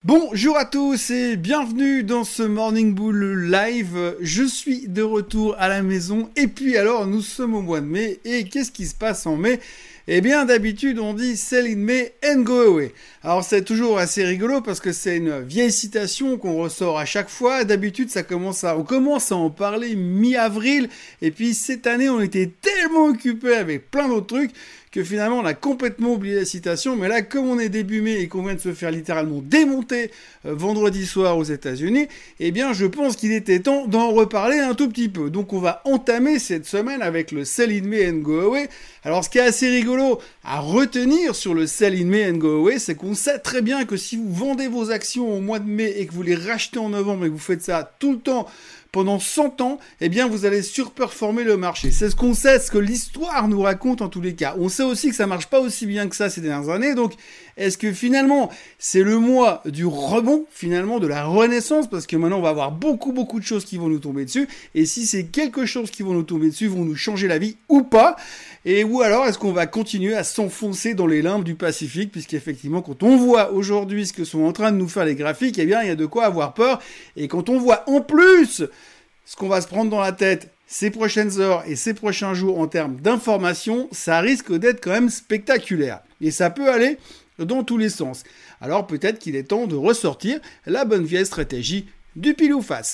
Bonjour à tous et bienvenue dans ce Morning Bull Live. Je suis de retour à la maison et puis alors nous sommes au mois de mai et qu'est-ce qui se passe en mai ? Eh bien d'habitude on dit sell in May and go away. Alors c'est toujours assez rigolo parce que c'est une vieille citation qu'on ressort à chaque fois. D'habitude on commence à en parler mi-avril et puis cette année on était tellement occupés avec plein d'autres trucs que finalement on a complètement oublié la citation, mais là comme on est début mai et qu'on vient de se faire littéralement démonter vendredi soir aux États-Unis, eh bien je pense qu'il était temps d'en reparler un tout petit peu. Donc on va entamer cette semaine avec le sell in May and go away. Alors ce qui est assez rigolo à retenir sur le sell in May and go away, c'est qu'on sait très bien que si vous vendez vos actions au mois de mai et que vous les rachetez en novembre et que vous faites ça tout le temps pendant 100 ans, eh bien, vous allez surperformer le marché. C'est ce qu'on sait, ce que l'histoire nous raconte en tous les cas. On sait aussi que ça marche pas aussi bien que ça ces dernières années. Donc, est-ce que finalement, c'est le mois du rebond, finalement, de la renaissance? Parce que maintenant, on va avoir beaucoup de choses qui vont nous tomber dessus. Et si c'est quelque chose qui vont nous tomber dessus, vont nous changer la vie ou pas? Ou alors, est-ce qu'on va continuer à s'enfoncer dans les limbes du Pacifique? Puisqu'effectivement, quand on voit aujourd'hui ce que sont en train de nous faire les graphiques, eh bien, il y a de quoi avoir peur. Et quand on voit en plus ce qu'on va se prendre dans la tête ces prochaines heures et ces prochains jours en termes d'information, ça risque d'être quand même spectaculaire. Et ça peut aller dans tous les sens. Alors peut-être qu'il est temps de ressortir la bonne vieille stratégie du pile ou face.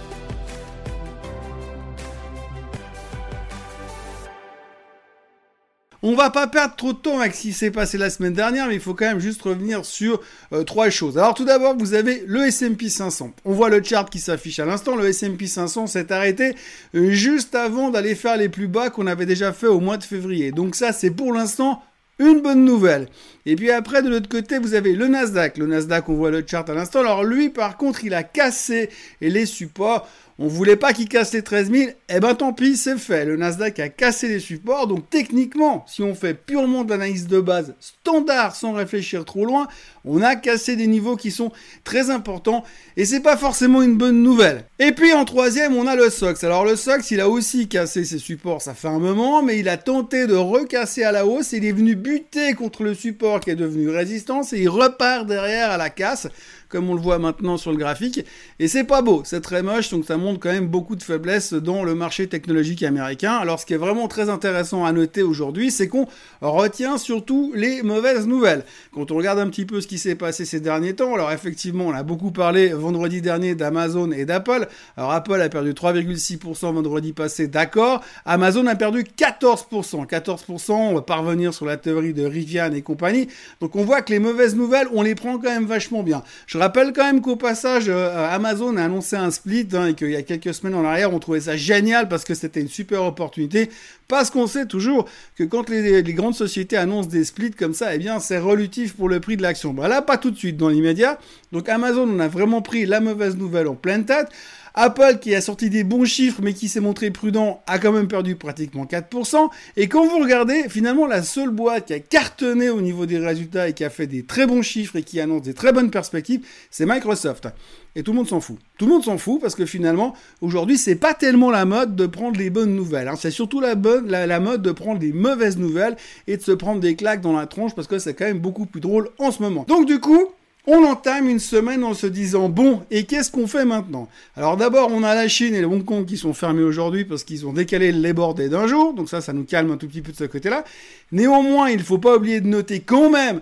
On va pas perdre trop de temps avec ce qui s'est passé la semaine dernière, mais il faut quand même juste revenir sur trois choses. Alors tout d'abord, vous avez le S&P 500. On voit le chart qui s'affiche à l'instant. Le S&P 500 s'est arrêté juste avant d'aller faire les plus bas qu'on avait déjà fait au mois de février. Donc ça, c'est pour l'instant une bonne nouvelle. Et puis après, de l'autre côté, vous avez le Nasdaq. Le Nasdaq, on voit le chart à l'instant. Alors lui, par contre, il a cassé les supports. On voulait pas qu'il casse les 13 000, eh ben tant pis, c'est fait. Le Nasdaq a cassé les supports, donc techniquement, si on fait purement de l'analyse de base standard, sans réfléchir trop loin, on a cassé des niveaux qui sont très importants, et c'est pas forcément une bonne nouvelle. Et puis en troisième, on a le SOX. Alors le SOX, il a aussi cassé ses supports, ça fait un moment, mais il a tenté de recasser à la hausse, et il est venu buter contre le support qui est devenu résistance, et il repart derrière à la casse, comme on le voit maintenant sur le graphique, et c'est pas beau, c'est très moche, donc ça montre quand même beaucoup de faiblesses dans le marché technologique américain. Alors ce qui est vraiment très intéressant à noter aujourd'hui, c'est qu'on retient surtout les mauvaises nouvelles. Quand on regarde un petit peu ce qui s'est passé ces derniers temps, alors effectivement, on a beaucoup parlé vendredi dernier d'Amazon et d'Apple. Alors Apple a perdu 3,6% vendredi passé, d'accord. Amazon a perdu 14%. 14%, on va parvenir sur la théorie de Rivian et compagnie. Donc on voit que les mauvaises nouvelles, on les prend quand même vachement bien. Je rappelle quand même qu'au passage, Amazon a annoncé un split et qu'il y a quelques semaines en arrière, on trouvait ça génial parce que c'était une super opportunité. Parce qu'on sait toujours que quand les grandes sociétés annoncent des splits comme ça, eh bien, c'est relutif pour le prix de l'action. Bah là, pas tout de suite dans l'immédiat. Donc Amazon, on a vraiment pris la mauvaise nouvelle en pleine tête. Apple, qui a sorti des bons chiffres, mais qui s'est montré prudent, a quand même perdu pratiquement 4%. Et quand vous regardez, finalement, la seule boîte qui a cartonné au niveau des résultats et qui a fait des très bons chiffres et qui annonce des très bonnes perspectives, c'est Microsoft. Et tout le monde s'en fout. Tout le monde s'en fout parce que finalement, aujourd'hui, c'est pas tellement la mode de prendre les bonnes nouvelles. C'est surtout la mode de prendre des mauvaises nouvelles et de se prendre des claques dans la tronche parce que c'est quand même beaucoup plus drôle en ce moment. Donc du coup, on entame une semaine en se disant, bon, et qu'est-ce qu'on fait maintenant? Alors d'abord, on a la Chine et le Hong Kong qui sont fermés aujourd'hui parce qu'ils ont décalé le Labor Day d'un jour, donc ça nous calme un tout petit peu de ce côté-là. Néanmoins, il ne faut pas oublier de noter quand même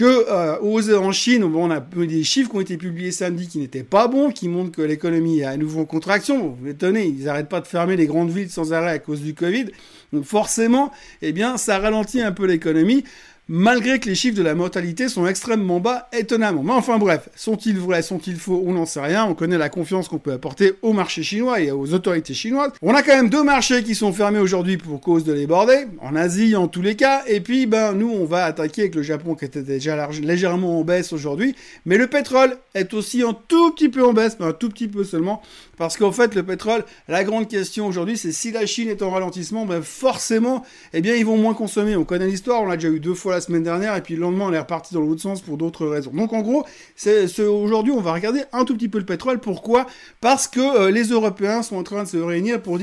que en Chine, on a des chiffres qui ont été publiés samedi qui n'étaient pas bons, qui montrent que l'économie est à nouveau en contraction. Vous m'étonnez, ils n'arrêtent pas de fermer les grandes villes sans arrêt à cause du Covid. Donc forcément, eh bien, ça ralentit un peu l'économie. Malgré que les chiffres de la mortalité sont extrêmement bas, étonnamment. Mais enfin bref, sont-ils vrais, sont-ils faux, on n'en sait rien. On connaît la confiance qu'on peut apporter au marché chinois et aux autorités chinoises. On a quand même deux marchés qui sont fermés aujourd'hui pour cause de Labor Day, en Asie en tous les cas. Et puis, nous, on va attaquer avec le Japon qui était déjà légèrement en baisse aujourd'hui. Mais le pétrole est aussi un tout petit peu en baisse, mais un tout petit peu seulement. Parce qu'en fait, le pétrole, la grande question aujourd'hui, c'est si la Chine est en ralentissement, forcément, eh bien, ils vont moins consommer. On connaît l'histoire, on l'a déjà eu 2 fois la semaine dernière, et puis le lendemain, on est reparti dans l'autre sens pour d'autres raisons. Donc, en gros, aujourd'hui, on va regarder un tout petit peu le pétrole. Pourquoi? Parce que les Européens sont en train de se réunir pour dire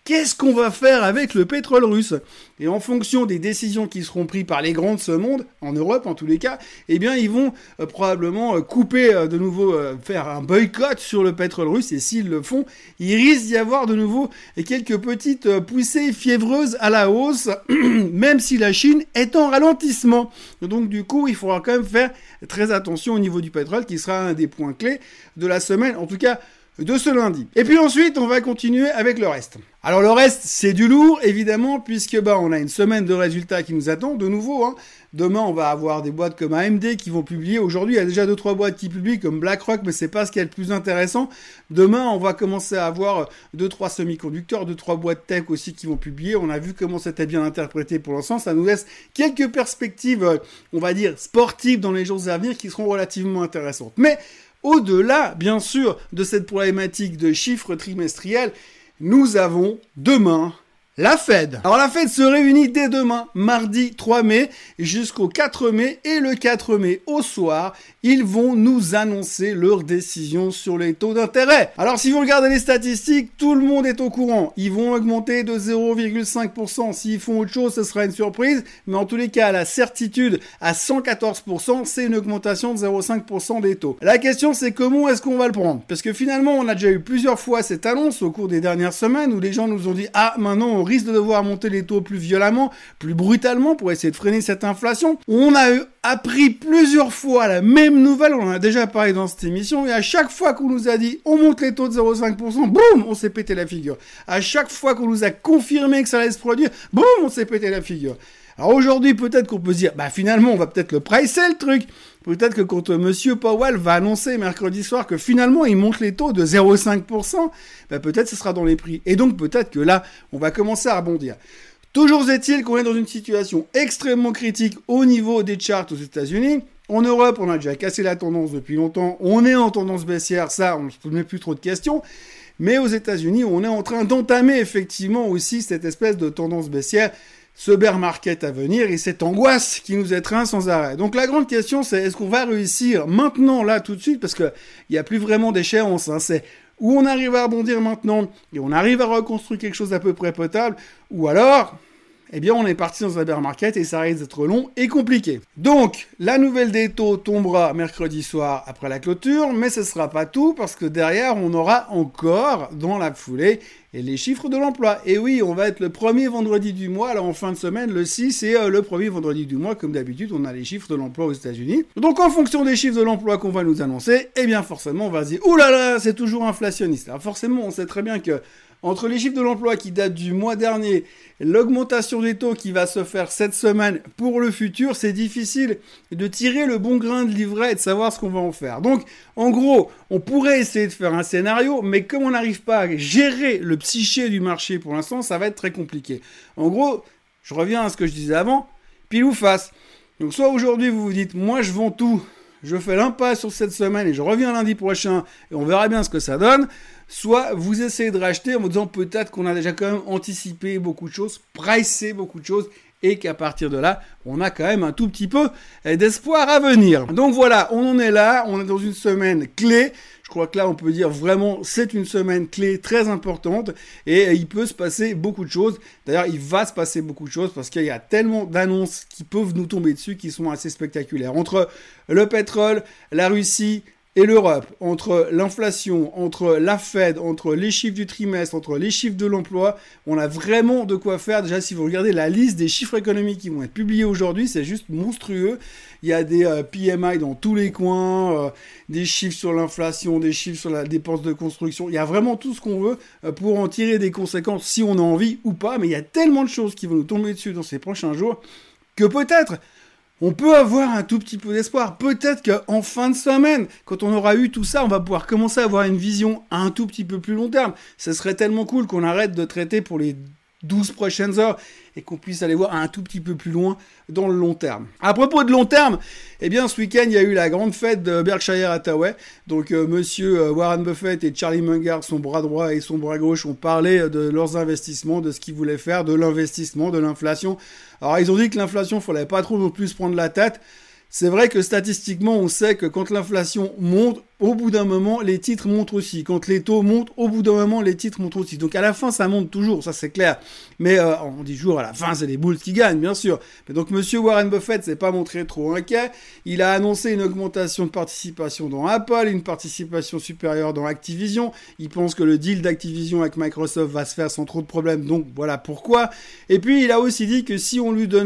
qu'est-ce qu'on va faire avec le pétrole russe? Et en fonction des décisions qui seront prises par les grands de ce monde, en Europe en tous les cas, eh bien ils vont probablement couper de nouveau, faire un boycott sur le pétrole russe. Et s'ils le font, il risque d'y avoir de nouveau quelques petites poussées fiévreuses à la hausse, même si la Chine est en ralentissement. Donc du coup, il faudra quand même faire très attention au niveau du pétrole, qui sera un des points clés de la semaine, en tout cas de ce lundi. Et puis ensuite, on va continuer avec le reste. Alors le reste, c'est du lourd, évidemment, puisque on a une semaine de résultats qui nous attend, de nouveau. Demain, on va avoir des boîtes comme AMD qui vont publier. Aujourd'hui, il y a déjà 2-3 boîtes qui publient, comme BlackRock, mais c'est pas ce qui est le plus intéressant. Demain, on va commencer à avoir 2-3 semi-conducteurs, 2-3 boîtes tech aussi qui vont publier. On a vu comment c'était bien interprété pour l'instant. Ça nous laisse quelques perspectives, on va dire, sportives dans les jours à venir qui seront relativement intéressantes. Mais au-delà, bien sûr, de cette problématique de chiffres trimestriels, nous avons demain la Fed. Alors la Fed se réunit dès demain, mardi 3 mai, jusqu'au 4 mai. Et le 4 mai au soir, ils vont nous annoncer leur décision sur les taux d'intérêt. Alors si vous regardez les statistiques, tout le monde est au courant. Ils vont augmenter de 0,5%. S'ils font autre chose, ce sera une surprise. Mais en tous les cas, la certitude à 114%, c'est une augmentation de 0,5% des taux. La question, c'est comment est-ce qu'on va le prendre? Parce que finalement, on a déjà eu plusieurs fois cette annonce au cours des dernières semaines où les gens nous ont dit « Ah, maintenant, on risque de devoir monter les taux plus violemment, plus brutalement pour essayer de freiner cette inflation. » On a appris plusieurs fois la même nouvelle, on en a déjà parlé dans cette émission, et à chaque fois qu'on nous a dit on monte les taux de 0,5%, boum, on s'est pété la figure. À chaque fois qu'on nous a confirmé que ça allait se produire, boum, on s'est pété la figure. Alors aujourd'hui, peut-être qu'on peut se dire, finalement, on va peut-être le pricer le truc. Peut-être que quand Monsieur Powell va annoncer mercredi soir que finalement il monte les taux de 0,5%, peut-être ce sera dans les prix. Et donc peut-être que là, on va commencer à rebondir. Toujours est-il qu'on est dans une situation extrêmement critique au niveau des charts aux États-Unis. En Europe, on a déjà cassé la tendance depuis longtemps. On est en tendance baissière, ça, on ne se pose même plus trop de questions. Mais aux États-Unis, on est en train d'entamer effectivement aussi cette espèce de tendance baissière, ce bear market à venir et cette angoisse qui nous étreint sans arrêt. Donc la grande question, c'est est-ce qu'on va réussir maintenant, là, tout de suite, parce qu'il n'y a plus vraiment d'échéance, c'est où on arrive à rebondir maintenant et on arrive à reconstruire quelque chose d'à peu près potable, ou alors, on est parti dans un bear market et ça risque d'être long et compliqué. Donc, la nouvelle des taux tombera mercredi soir après la clôture, mais ce ne sera pas tout parce que derrière, on aura encore, dans la foulée, les chiffres de l'emploi. Et oui, on va être le premier vendredi du mois, alors en fin de semaine, le 6, et le premier vendredi du mois, comme d'habitude, on a les chiffres de l'emploi aux États-Unis. Donc, en fonction des chiffres de l'emploi qu'on va nous annoncer, forcément, on va se dire, oulala, c'est toujours inflationniste. Alors forcément, on sait très bien que entre les chiffres de l'emploi qui datent du mois dernier, l'augmentation des taux qui va se faire cette semaine pour le futur, c'est difficile de tirer le bon grain de livret et de savoir ce qu'on va en faire. Donc, en gros, on pourrait essayer de faire un scénario, mais comme on n'arrive pas à gérer le psyché du marché pour l'instant, ça va être très compliqué. En gros, je reviens à ce que je disais avant, pile ou face. Donc, soit aujourd'hui, vous vous dites, moi, je vends tout, je fais l'impasse sur cette semaine et je reviens lundi prochain et on verra bien ce que ça donne. Soit vous essayez de racheter en vous disant peut-être qu'on a déjà quand même anticipé beaucoup de choses, pricé beaucoup de choses et qu'à partir de là, on a quand même un tout petit peu d'espoir à venir. Donc voilà, on en est là, on est dans une semaine clé. Je crois que là, on peut dire vraiment, c'est une semaine clé très importante et il peut se passer beaucoup de choses. D'ailleurs, il va se passer beaucoup de choses parce qu'il y a tellement d'annonces qui peuvent nous tomber dessus qui sont assez spectaculaires. Entre le pétrole, la Russie et l'Europe, entre l'inflation, entre la Fed, entre les chiffres du trimestre, entre les chiffres de l'emploi, on a vraiment de quoi faire. Déjà, si vous regardez la liste des chiffres économiques qui vont être publiés aujourd'hui, c'est juste monstrueux. Il y a des PMI dans tous les coins, des chiffres sur l'inflation, des chiffres sur la dépense de construction. Il y a vraiment tout ce qu'on veut pour en tirer des conséquences si on a envie ou pas. Mais il y a tellement de choses qui vont nous tomber dessus dans ces prochains jours que peut-être on peut avoir un tout petit peu d'espoir. Peut-être qu'en fin de semaine, quand on aura eu tout ça, on va pouvoir commencer à avoir une vision à un tout petit peu plus long terme. Ce serait tellement cool qu'on arrête de traiter pour les 12 prochaines heures et qu'on puisse aller voir un tout petit peu plus loin dans le long terme. À propos de long terme, ce week-end, il y a eu la grande fête de Berkshire Hathaway. Donc, monsieur Warren Buffett et Charlie Munger, son bras droit et son bras gauche, ont parlé de leurs investissements, de ce qu'ils voulaient faire, de l'investissement, de l'inflation. Alors, ils ont dit que l'inflation, il fallait pas trop non plus prendre la tête. c'est vrai que statistiquement, on sait que quand l'inflation monte, au bout d'un moment, les titres montent aussi. Quand les taux montent, au bout d'un moment, les titres montent aussi. Donc à la fin, ça monte toujours, ça c'est clair. Mais on dit toujours à la fin, c'est les bulls qui gagnent, bien sûr. Mais donc Monsieur Warren Buffett s'est pas montré trop inquiet. Il a annoncé une augmentation de participation dans Apple, une participation supérieure dans Activision. Il pense que le deal d'Activision avec Microsoft va se faire sans trop de problèmes. Donc voilà pourquoi. Et puis il a aussi dit que si on lui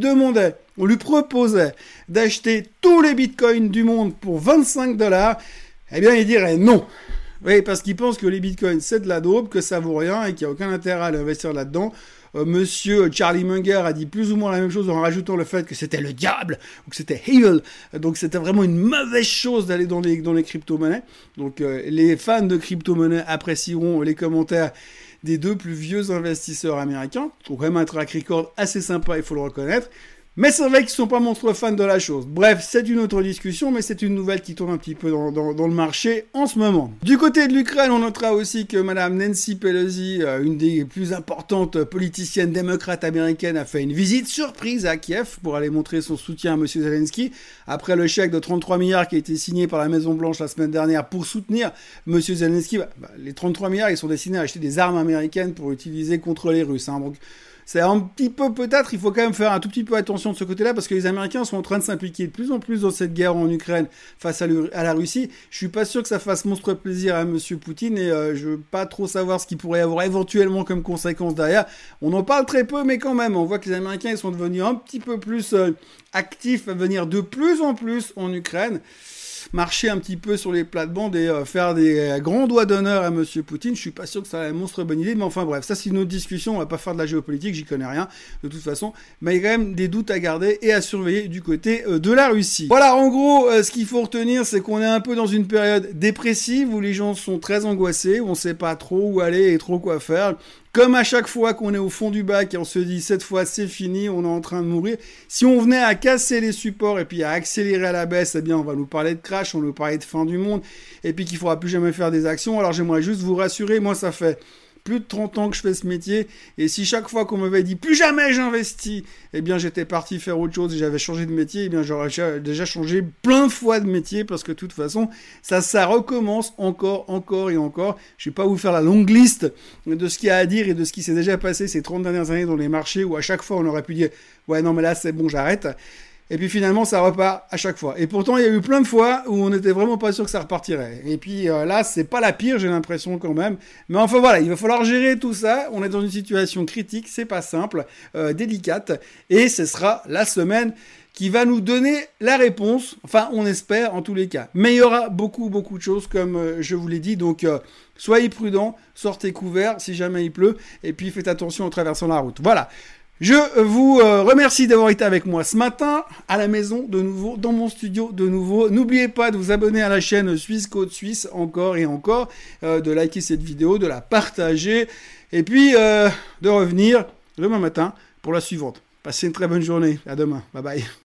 proposait d'acheter tous les bitcoins du monde pour 25 $, eh bien, il dirait non. Oui, parce qu'il pense que les bitcoins, c'est de la daube, que ça vaut rien et qu'il n'y a aucun intérêt à investir là-dedans. Monsieur Charlie Munger a dit plus ou moins la même chose en rajoutant le fait que c'était le diable ou que c'était evil. Donc c'était vraiment une mauvaise chose d'aller dans les crypto-monnaies. Donc les fans de crypto-monnaies apprécieront les commentaires des deux plus vieux investisseurs américains. Ils ont quand même un track record assez sympa, il faut le reconnaître. Mais c'est vrai qu'ils sont pas monstrueux fans de la chose. Bref, c'est une autre discussion, mais c'est une nouvelle qui tourne un petit peu dans le marché en ce moment. Du côté de l'Ukraine, on notera aussi que Madame Nancy Pelosi, une des plus importantes politiciennes démocrates américaines, a fait une visite surprise à Kiev pour aller montrer son soutien à Monsieur Zelensky. Après le chèque de 33 milliards qui a été signé par la Maison-Blanche la semaine dernière pour soutenir Monsieur Zelensky, les 33 milliards, ils sont destinés à acheter des armes américaines pour utiliser contre les Russes. Donc, c'est un petit peu, peut-être, il faut quand même faire un tout petit peu attention de ce côté-là, parce que les Américains sont en train de s'impliquer de plus en plus dans cette guerre en Ukraine face à la Russie. Je suis pas sûr que ça fasse monstrueux plaisir à Monsieur Poutine, et je veux pas trop savoir ce qu'il pourrait y avoir éventuellement comme conséquence derrière. On en parle très peu, mais quand même, on voit que les Américains, ils sont devenus un petit peu plus actifs à venir de plus en plus en Ukraine, marcher un petit peu sur les plates-bandes et faire des grands doigts d'honneur à Monsieur Poutine. Je suis pas sûr que ça a une monstre bonne idée, mais enfin bref, ça c'est une autre discussion, on va pas faire de la géopolitique, j'y connais rien de toute façon, mais il y a quand même des doutes à garder et à surveiller du côté de la Russie. Voilà, en gros, ce qu'il faut retenir, c'est qu'on est un peu dans une période dépressive où les gens sont très angoissés, où on sait pas trop où aller et trop quoi faire. Comme à chaque fois qu'on est au fond du bac et on se dit cette fois c'est fini, on est en train de mourir. Si on venait à casser les supports et puis à accélérer à la baisse, eh bien on va nous parler de crash, on va nous parler de fin du monde et puis qu'il faudra plus jamais faire des actions. Alors j'aimerais juste vous rassurer, moi ça fait plus de 30 ans que je fais ce métier, et si chaque fois qu'on m'avait dit plus jamais j'investis, eh bien j'étais parti faire autre chose et j'avais changé de métier, eh bien j'aurais déjà changé plein de fois de métier, parce que de toute façon ça recommence encore et encore. Je vais pas vous faire la longue liste de ce qu'il y a à dire et de ce qui s'est déjà passé ces 30 dernières années dans les marchés, où à chaque fois on aurait pu dire ouais non mais là c'est bon, j'arrête. Et puis finalement, ça repart à chaque fois. Et pourtant, il y a eu plein de fois où on n'était vraiment pas sûr que ça repartirait. Et puis là, c'est pas la pire, j'ai l'impression quand même. Mais enfin voilà, il va falloir gérer tout ça. On est dans une situation critique, c'est pas simple, délicate. Et ce sera la semaine qui va nous donner la réponse. Enfin, on espère en tous les cas. Mais il y aura beaucoup de choses, comme je vous l'ai dit. Donc, soyez prudents, sortez couverts si jamais il pleut. Et puis, faites attention en traversant la route. Voilà. Je vous remercie d'avoir été avec moi ce matin, à la maison de nouveau, dans mon studio de nouveau. N'oubliez pas de vous abonner à la chaîne Suisse Côte Suisse encore et encore, de liker cette vidéo, de la partager, et puis de revenir demain matin pour la suivante. Passez une très bonne journée, à demain, bye bye.